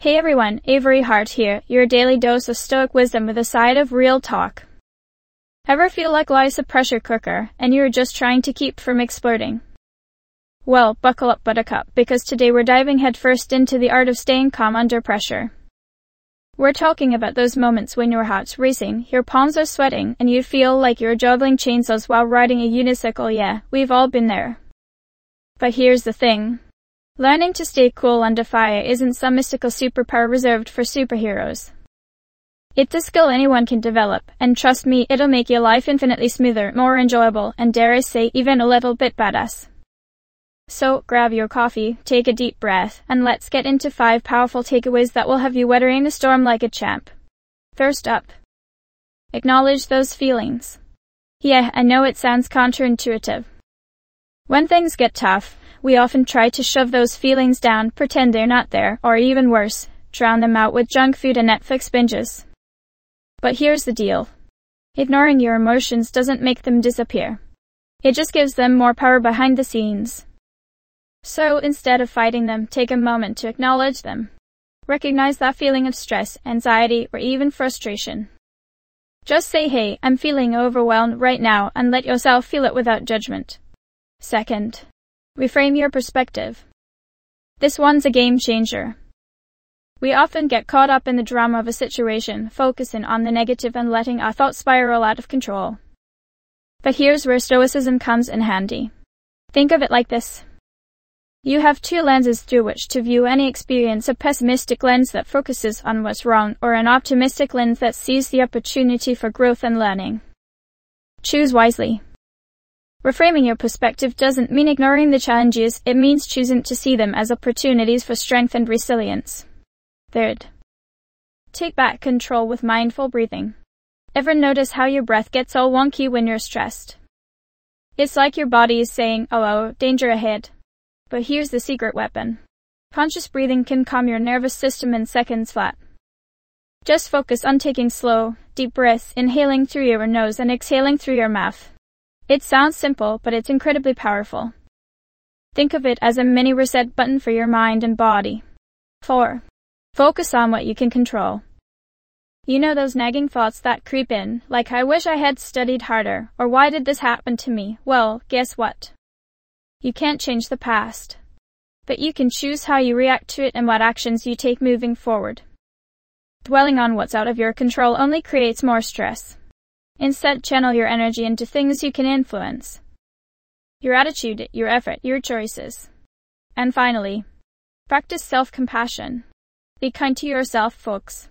Hey everyone, Avery Hart here, your daily dose of stoic wisdom with a side of real talk. Ever feel like life's a pressure cooker, and you're just trying to keep from exploding? Well, buckle up buttercup, because today we're diving headfirst into the art of staying calm under pressure. We're talking about those moments when your heart's racing, your palms are sweating, and you feel like you're juggling chainsaws while riding a unicycle. Yeah, we've all been there. But here's the thing. Learning to stay cool under fire isn't some mystical superpower reserved for superheroes. It's a skill anyone can develop, and trust me, it'll make your life infinitely smoother, more enjoyable, and dare I say, even a little bit badass. So, grab your coffee, take a deep breath, and let's get into 5 powerful takeaways that will have you weathering the storm like a champ. First up, acknowledge those feelings. Yeah, I know it sounds counterintuitive. When things get tough, we often try to shove those feelings down, pretend they're not there, or even worse, drown them out with junk food and Netflix binges. But here's the deal. Ignoring your emotions doesn't make them disappear. It just gives them more power behind the scenes. So instead of fighting them, take a moment to acknowledge them. Recognize that feeling of stress, anxiety, or even frustration. Just say, hey, I'm feeling overwhelmed right now, and let yourself feel it without judgment. Second, reframe your perspective. This one's a game changer. We often get caught up in the drama of a situation, focusing on the negative and letting our thoughts spiral out of control. But here's where stoicism comes in handy. Think of it like this. You have 2 lenses through which to view any experience, a pessimistic lens that focuses on what's wrong, or an optimistic lens that sees the opportunity for growth and learning. Choose wisely. Reframing your perspective doesn't mean ignoring the challenges, it means choosing to see them as opportunities for strength and resilience. Third, take back control with mindful breathing. Ever notice how your breath gets all wonky when you're stressed? It's like your body is saying, oh, danger ahead. But here's the secret weapon. Conscious breathing can calm your nervous system in seconds flat. Just focus on taking slow, deep breaths, inhaling through your nose and exhaling through your mouth. It sounds simple, but it's incredibly powerful. Think of it as a mini reset button for your mind and body. 4. Focus on what you can control. You know those nagging thoughts that creep in, like I wish I had studied harder, or why did this happen to me? Well, guess what? You can't change the past. But you can choose how you react to it and what actions you take moving forward. Dwelling on what's out of your control only creates more stress. Instead, channel your energy into things you can influence. Your attitude, your effort, your choices. And finally, practice self-compassion. Be kind to yourself, folks.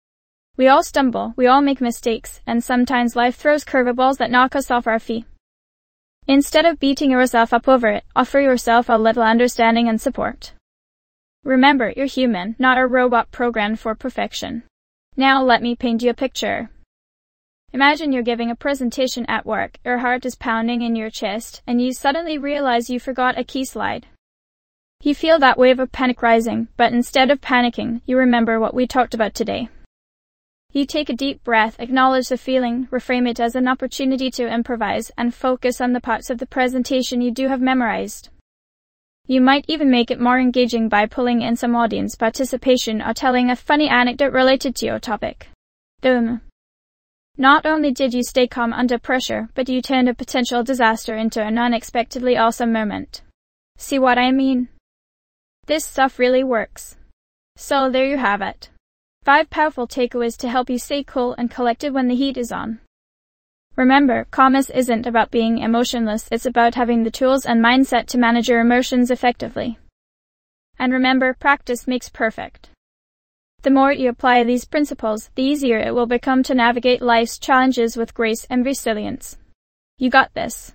We all stumble, we all make mistakes, and sometimes life throws curveballs that knock us off our feet. Instead of beating yourself up over it, offer yourself a little understanding and support. Remember, you're human, not a robot programmed for perfection. Now let me paint you a picture. Imagine you're giving a presentation at work, your heart is pounding in your chest, and you suddenly realize you forgot a key slide. You feel that wave of panic rising, but instead of panicking, you remember what we talked about today. You take a deep breath, acknowledge the feeling, reframe it as an opportunity to improvise, and focus on the parts of the presentation you do have memorized. You might even make it more engaging by pulling in some audience participation or telling a funny anecdote related to your topic. Boom. Not only did you stay calm under pressure, but you turned a potential disaster into an unexpectedly awesome moment. See what I mean? This stuff really works. So there you have it. 5 powerful takeaways to help you stay cool and collected when the heat is on. Remember, calmness isn't about being emotionless, it's about having the tools and mindset to manage your emotions effectively. And remember, practice makes perfect. The more you apply these principles, the easier it will become to navigate life's challenges with grace and resilience. You got this.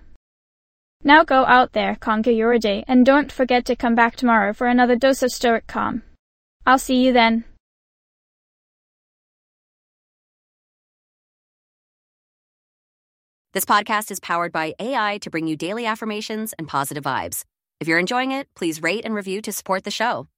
Now go out there, conquer your day, and don't forget to come back tomorrow for another dose of stoic calm. I'll see you then. This podcast is powered by AI to bring you daily affirmations and positive vibes. If you're enjoying it, please rate and review to support the show.